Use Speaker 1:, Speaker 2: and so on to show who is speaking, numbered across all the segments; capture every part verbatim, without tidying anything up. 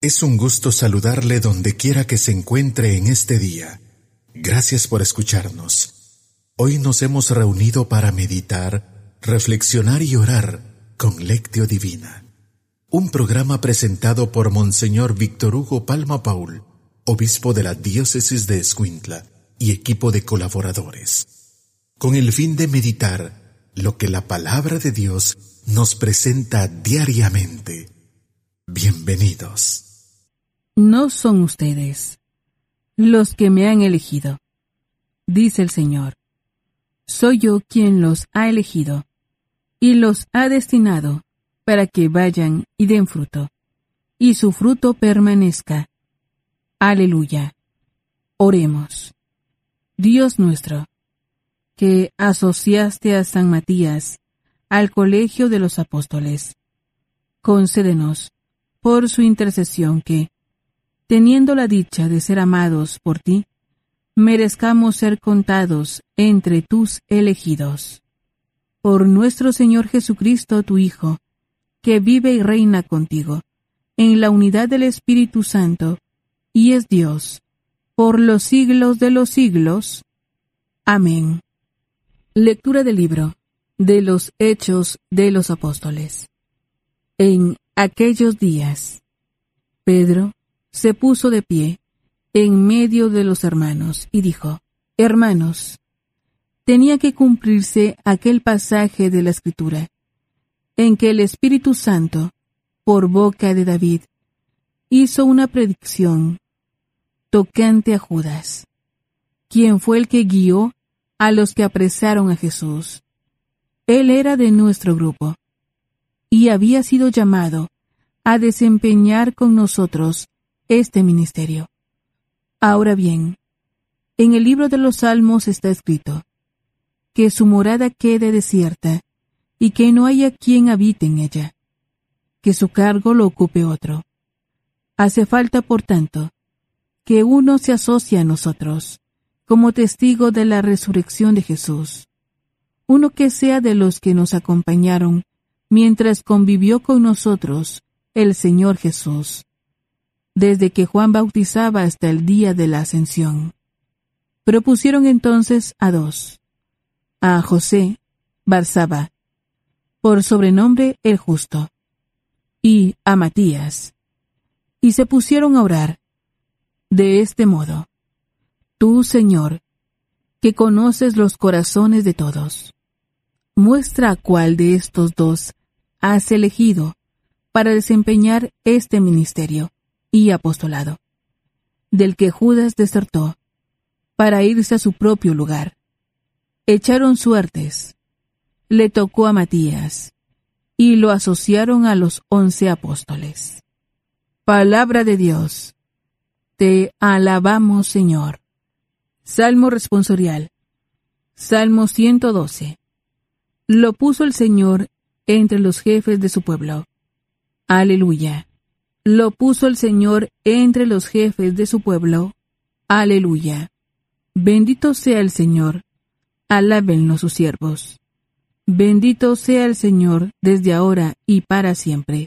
Speaker 1: Es un gusto saludarle donde quiera que se encuentre en este día. Gracias por escucharnos. Hoy nos hemos reunido para meditar, reflexionar y orar con Lectio Divina. Un programa presentado por Monseñor Víctor Hugo Palma Paul, obispo de la diócesis de Escuintla y equipo de colaboradores, con el fin de meditar lo que la palabra de Dios nos presenta diariamente. Bienvenidos.
Speaker 2: No son ustedes los que me han elegido, dice el Señor. Soy yo quien los ha elegido y los ha destinado para que vayan y den fruto, y su fruto permanezca. Aleluya. Oremos. Dios nuestro, que asociaste a San Matías al colegio de los apóstoles, concédenos, por su intercesión, que, teniendo la dicha de ser amados por ti, merezcamos ser contados entre tus elegidos. Por nuestro Señor Jesucristo, tu Hijo, que vive y reina contigo, en la unidad del Espíritu Santo, y es Dios, por los siglos de los siglos. Amén. Lectura del libro de los Hechos de los Apóstoles. En aquellos días, Pedro se puso de pie en medio de los hermanos y dijo: Hermanos, tenía que cumplirse aquel pasaje de la Escritura, en que el Espíritu Santo, por boca de David, hizo una predicción tocante a Judas, quien fue el que guió a los que apresaron a Jesús. Él era de nuestro grupo, y había sido llamado a desempeñar con nosotros este ministerio. Ahora bien, en el libro de los Salmos está escrito: que su morada quede desierta, y que no haya quien habite en ella, que su cargo lo ocupe otro. Hace falta, por tanto, que uno se asocie a nosotros, como testigo de la resurrección de Jesús, uno que sea de los que nos acompañaron mientras convivió con nosotros el Señor Jesús, desde que Juan bautizaba hasta el día de la ascensión. Propusieron entonces a dos, a José Barsaba, por sobrenombre el Justo, y a Matías, y se pusieron a orar de este modo: Tú, Señor, que conoces los corazones de todos, muestra a cuál de estos dos has elegido para desempeñar este ministerio y apostolado, del que Judas desertó para irse a su propio lugar. Echaron suertes, le tocó a Matías, y lo asociaron a los once apóstoles. Palabra de Dios. Te alabamos, Señor. Salmo responsorial. Salmo ciento doce. Lo puso el Señor entre los jefes de su pueblo. Aleluya. Lo puso el Señor entre los jefes de su pueblo. Aleluya. Bendito sea el Señor. Alábenlo sus siervos. Bendito sea el Señor desde ahora y para siempre.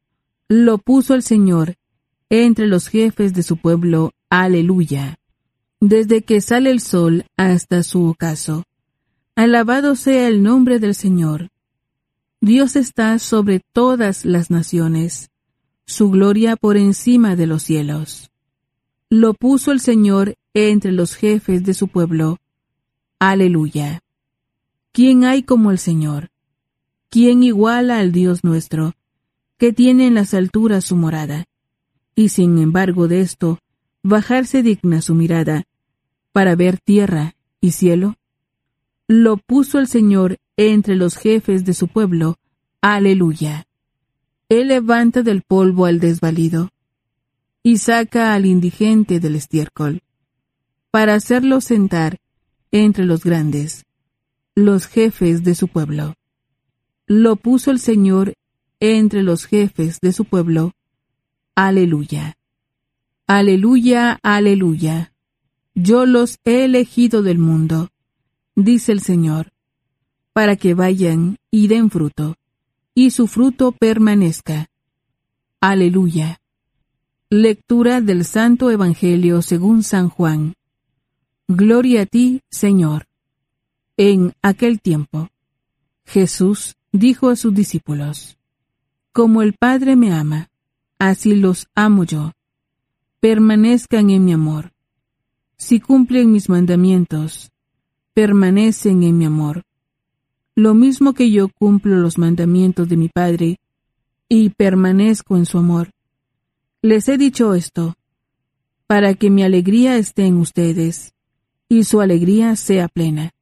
Speaker 2: Lo puso el Señor entre los jefes de su pueblo. Aleluya. Desde que sale el sol hasta su ocaso. Alabado sea el nombre del Señor. Dios está sobre todas las naciones, su gloria por encima de los cielos. Lo puso el Señor entre los jefes de su pueblo. Aleluya. ¿Quién hay como el Señor? ¿Quién iguala al Dios nuestro, que tiene en las alturas su morada, y sin embargo de esto, bajarse digna su mirada, para ver tierra y cielo? Lo puso el Señor entre los jefes de su pueblo. Aleluya. Él levanta del polvo al desvalido, y saca al indigente del estiércol, para hacerlo sentar entre los grandes, los jefes de su pueblo. Lo puso el Señor entre los jefes de su pueblo. Aleluya. Aleluya, aleluya. Yo los he elegido del mundo, dice el Señor, para que vayan y den fruto, y su fruto permanezca. Aleluya. Lectura del Santo Evangelio según San Juan. Gloria a ti, Señor. En aquel tiempo, Jesús dijo a sus discípulos: Como el Padre me ama, así los amo yo. Permanezcan en mi amor. Si cumplen mis mandamientos, permanecen en mi amor. Lo mismo que yo cumplo los mandamientos de mi Padre y permanezco en su amor. Les he dicho esto, para que mi alegría esté en ustedes y su alegría sea plena.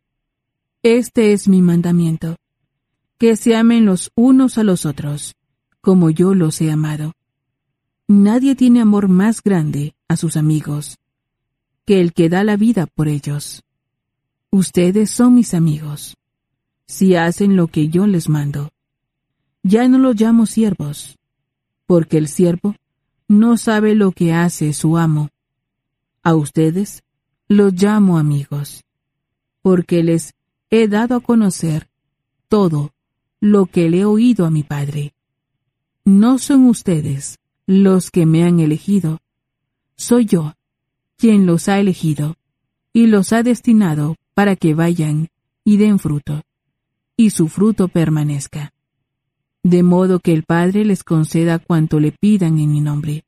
Speaker 2: Este es mi mandamiento, que se amen los unos a los otros, como yo los he amado. Nadie tiene amor más grande a sus amigos que el que da la vida por ellos. Ustedes son mis amigos, si hacen lo que yo les mando. Ya no los llamo siervos, porque el siervo no sabe lo que hace su amo. A ustedes los llamo amigos, porque les he dado a conocer todo lo que le he oído a mi Padre. No son ustedes los que me han elegido, soy yo quien los ha elegido y los ha destinado para que vayan y den fruto, y su fruto permanezca, de modo que el Padre les conceda cuanto le pidan en mi nombre.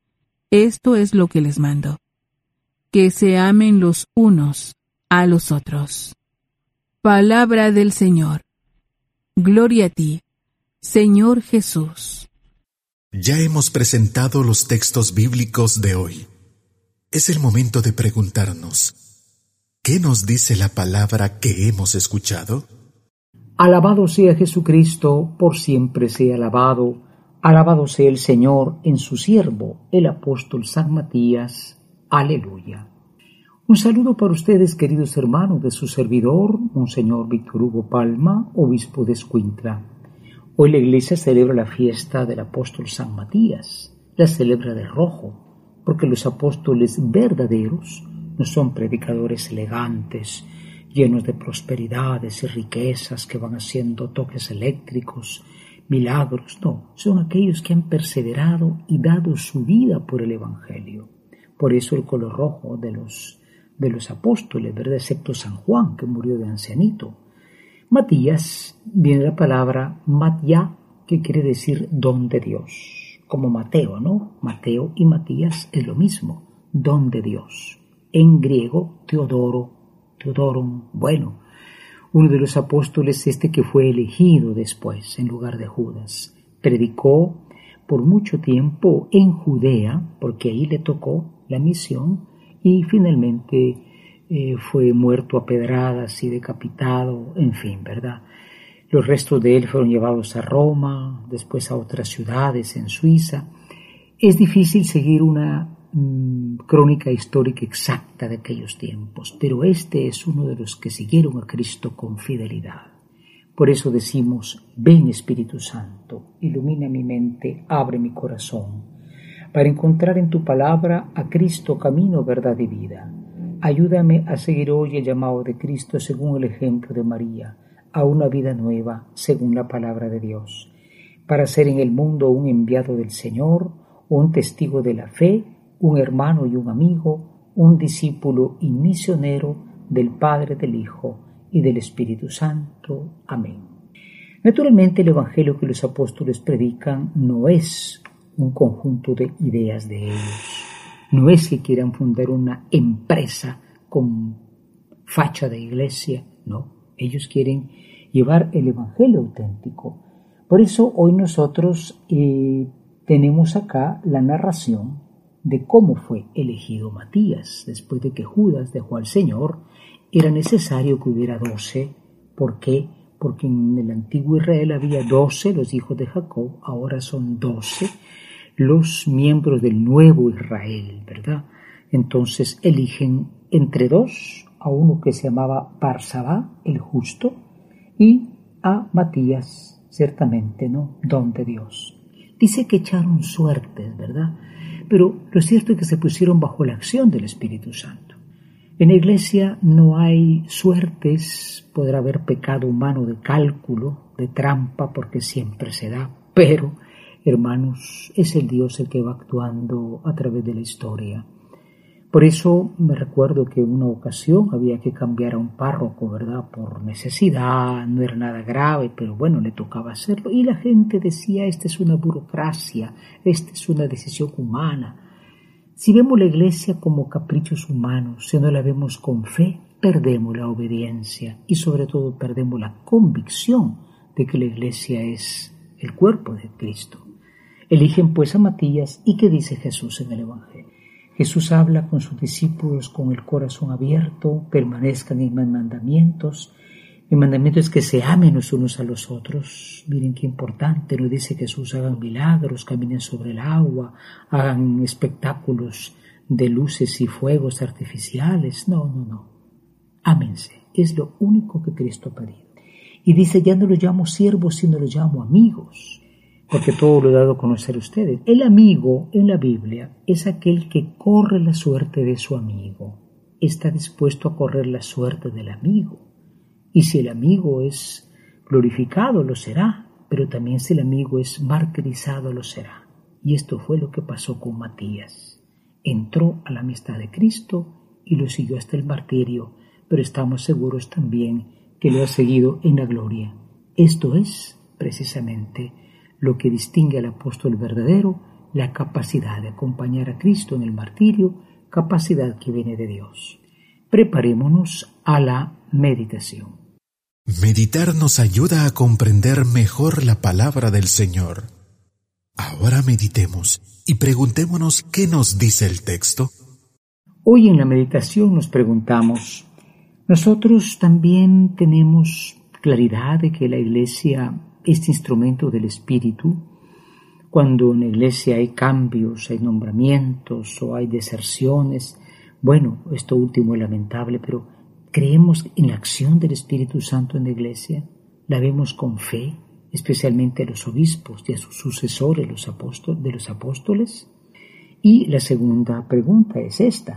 Speaker 2: Esto es lo que les mando, que se amen los unos a los otros. Palabra del Señor. Gloria a ti, Señor Jesús.
Speaker 1: Ya hemos presentado los textos bíblicos de hoy. Es el momento de preguntarnos, ¿qué nos dice la palabra que hemos escuchado?
Speaker 3: Alabado sea Jesucristo, por siempre sea alabado. Alabado sea el Señor en su siervo, el apóstol San Matías. Aleluya. Un saludo para ustedes, queridos hermanos, de su servidor, Monseñor Víctor Hugo Palma, obispo de Escuintla. Hoy la Iglesia celebra la fiesta del apóstol San Matías. La celebra de rojo, porque los apóstoles verdaderos no son predicadores elegantes, llenos de prosperidades y riquezas que van haciendo toques eléctricos, milagros. No, son aquellos que han perseverado y dado su vida por el Evangelio. Por eso el color rojo de los, de los apóstoles, ¿verdad? Excepto San Juan, que murió de ancianito. Matías viene la palabra Matía, que quiere decir don de Dios. Como Mateo, ¿no? Mateo y Matías es lo mismo, don de Dios. En griego, Teodoro, Teodoron, bueno, uno de los apóstoles este que fue elegido después en lugar de Judas. Predicó por mucho tiempo en Judea, porque ahí le tocó la misión, y finalmente eh, fue muerto a pedradas y decapitado, en fin, ¿verdad? Los restos de él fueron llevados a Roma, después a otras ciudades en Suiza. Es difícil seguir una mmm, crónica histórica exacta de aquellos tiempos, pero este es uno de los que siguieron a Cristo con fidelidad. Por eso decimos: ven Espíritu Santo, ilumina mi mente, abre mi corazón, para encontrar en tu palabra a Cristo, camino, verdad y vida. Ayúdame a seguir hoy el llamado de Cristo según el ejemplo de María, a una vida nueva según la palabra de Dios, para ser en el mundo un enviado del Señor, un testigo de la fe, un hermano y un amigo, un discípulo y misionero del Padre, del Hijo y del Espíritu Santo. Amén. Naturalmente, el Evangelio que los apóstoles predican no es un conjunto de ideas de ellos, no es que quieran fundar una empresa con facha de iglesia, no. Ellos quieren llevar el Evangelio auténtico. Por eso hoy nosotros eh, tenemos acá la narración de cómo fue elegido Matías. Después de que Judas dejó al Señor, era necesario que hubiera doce. ¿Por qué? Porque en el antiguo Israel había doce, los hijos de Jacob, ahora son doce los miembros del nuevo Israel, ¿verdad? Entonces eligen entre dos, a uno que se llamaba Barsabá, el justo, y a Matías, ciertamente, ¿no? Don de Dios. Dice que echaron suertes, ¿verdad? Pero lo cierto es que se pusieron bajo la acción del Espíritu Santo. En la iglesia no hay suertes, podrá haber pecado humano de cálculo, de trampa, porque siempre se da, pero Hermanos, es el Dios el que va actuando a través de la historia. Por eso me recuerdo que en una ocasión había que cambiar a un párroco, ¿verdad? Por necesidad, no era nada grave, pero bueno, le tocaba hacerlo. Y la gente decía, esta es una burocracia, esta es una decisión humana. Si vemos la Iglesia como caprichos humanos, si no la vemos con fe, perdemos la obediencia y sobre todo perdemos la convicción de que la Iglesia es el cuerpo de Cristo. Eligen pues a Matías, ¿y qué dice Jesús en el Evangelio? Jesús habla con sus discípulos con el corazón abierto, permanezcan en mis mandamientos. Mi mandamiento es que se amen los unos a los otros. Miren qué importante, no dice Jesús, hagan milagros, caminen sobre el agua, hagan espectáculos de luces y fuegos artificiales. No, no, no. Ámense, es lo único que Cristo ha pedido. Y dice, ya no los llamo siervos, sino los llamo amigos, porque todo lo he dado a conocer a ustedes. El amigo en la Biblia es aquel que corre la suerte de su amigo, está dispuesto a correr la suerte del amigo. Y si el amigo es glorificado, lo será, pero también si el amigo es martirizado, lo será. Y esto fue lo que pasó con Matías. Entró a la amistad de Cristo y lo siguió hasta el martirio, pero estamos seguros también que lo ha seguido en la gloria. Esto es, precisamente, lo que distingue al apóstol verdadero, la capacidad de acompañar a Cristo en el martirio, capacidad que viene de Dios. Preparémonos a la meditación.
Speaker 1: Meditar nos ayuda a comprender mejor la palabra del Señor. Ahora meditemos y preguntémonos qué nos dice el texto.
Speaker 3: Hoy en la meditación nos preguntamos, nosotros también tenemos claridad de que la Iglesia es instrumento del Espíritu. Cuando en la Iglesia hay cambios, hay nombramientos o hay deserciones, bueno, esto último es lamentable, pero ¿creemos en la acción del Espíritu Santo en la Iglesia? ¿La vemos con fe, especialmente a los obispos y a sus sucesores los apóstoles, de los apóstoles? Y la segunda pregunta es esta.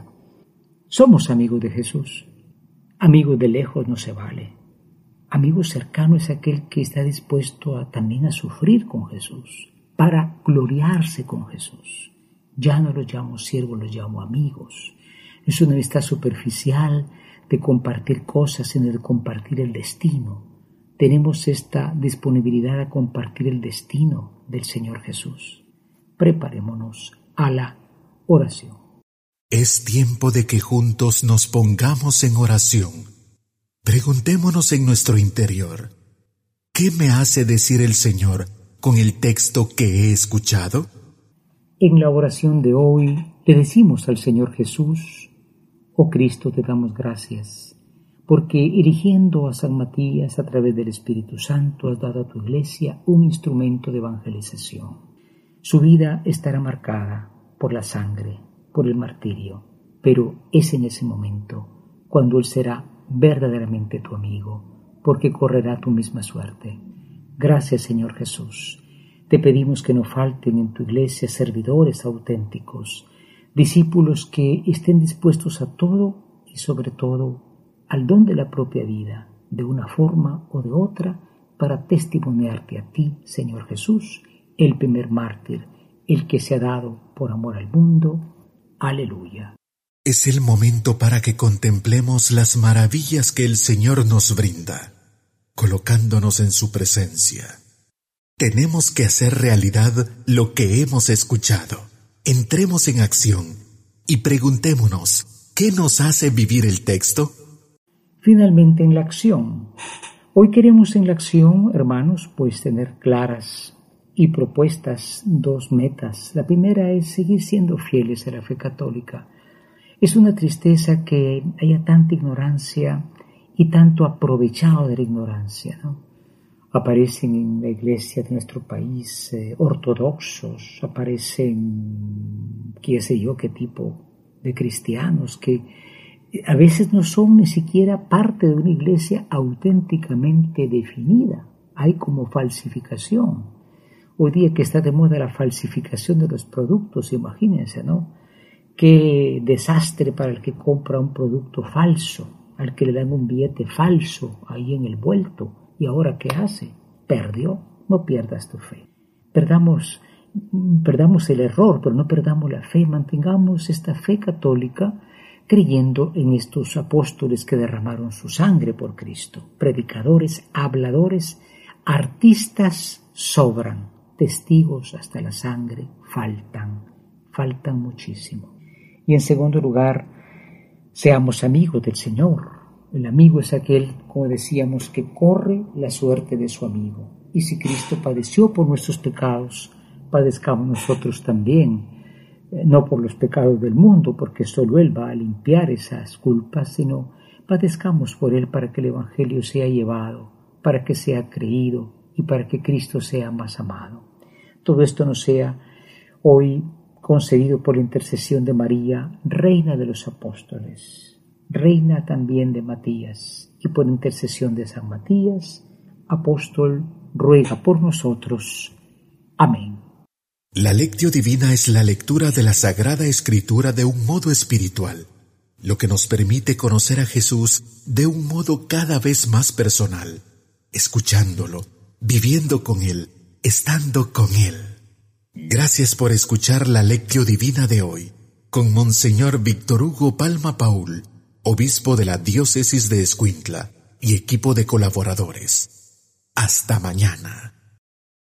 Speaker 3: ¿Somos amigos de Jesús? Amigos de lejos no se vale. Amigo cercano es aquel que está dispuesto a, también a sufrir con Jesús, para gloriarse con Jesús. Ya no los llamo siervos, los llamo amigos. Es una amistad superficial de compartir cosas, sino de compartir el destino. Tenemos esta disponibilidad a compartir el destino del Señor Jesús. Preparémonos a la oración.
Speaker 1: Es tiempo de que juntos nos pongamos en oración. Preguntémonos en nuestro interior, ¿qué me hace decir el Señor con el texto que he escuchado?
Speaker 3: En la oración de hoy le decimos al Señor Jesús, oh Cristo, te damos gracias, porque eligiendo a San Matías a través del Espíritu Santo has dado a tu Iglesia un instrumento de evangelización. Su vida estará marcada por la sangre, por el martirio, pero es en ese momento cuando Él será verdaderamente tu amigo, porque correrá tu misma suerte. Gracias, Señor Jesús. Te pedimos que no falten en tu Iglesia servidores auténticos, discípulos que estén dispuestos a todo y sobre todo al don de la propia vida, de una forma o de otra, para testimoniarte a ti, Señor Jesús, el primer mártir, el que se ha dado por amor al mundo. Aleluya.
Speaker 1: Es el momento para que contemplemos las maravillas que el Señor nos brinda, colocándonos en su presencia. Tenemos que hacer realidad lo que hemos escuchado. Entremos en acción y preguntémonos, ¿qué nos hace vivir el texto?
Speaker 3: Finalmente en la acción. Hoy queremos en la acción, hermanos, pues tener claras y propuestas dos metas. La primera es seguir siendo fieles a la fe católica. Es una tristeza que haya tanta ignorancia y tanto aprovechado de la ignorancia, ¿no? Aparecen en la iglesia de nuestro país eh, ortodoxos, aparecen qué sé yo qué tipo de cristianos que a veces no son ni siquiera parte de una iglesia auténticamente definida. Hay como falsificación. Hoy día que está de moda la falsificación de los productos, imagínense, ¿no? Qué desastre para el que compra un producto falso, al que le dan un billete falso ahí en el vuelto. ¿Y ahora qué hace? Perdió. No pierdas tu fe. Perdamos perdamos el error, pero no perdamos la fe, mantengamos esta fe católica creyendo en estos apóstoles que derramaron su sangre por Cristo. Predicadores, habladores, artistas sobran, testigos hasta la sangre faltan, faltan muchísimo. Y en segundo lugar, seamos amigos del Señor. El amigo es aquel, como decíamos, que corre la suerte de su amigo. Y si Cristo padeció por nuestros pecados, padezcamos nosotros también. No por los pecados del mundo, porque solo Él va a limpiar esas culpas, sino padezcamos por Él para que el Evangelio sea llevado, para que sea creído y para que Cristo sea más amado. Todo esto nos sea hoy concedido por la intercesión de María, Reina de los Apóstoles, Reina también de Matías, y por intercesión de San Matías, Apóstol, ruega por nosotros. Amén.
Speaker 1: La Lectio Divina es la lectura de la Sagrada Escritura de un modo espiritual, lo que nos permite conocer a Jesús de un modo cada vez más personal, escuchándolo, viviendo con Él, estando con Él. Gracias por escuchar la Lectio Divina de hoy, con Monseñor Víctor Hugo Palma Paul, obispo de la Diócesis de Escuintla y equipo de colaboradores. Hasta mañana.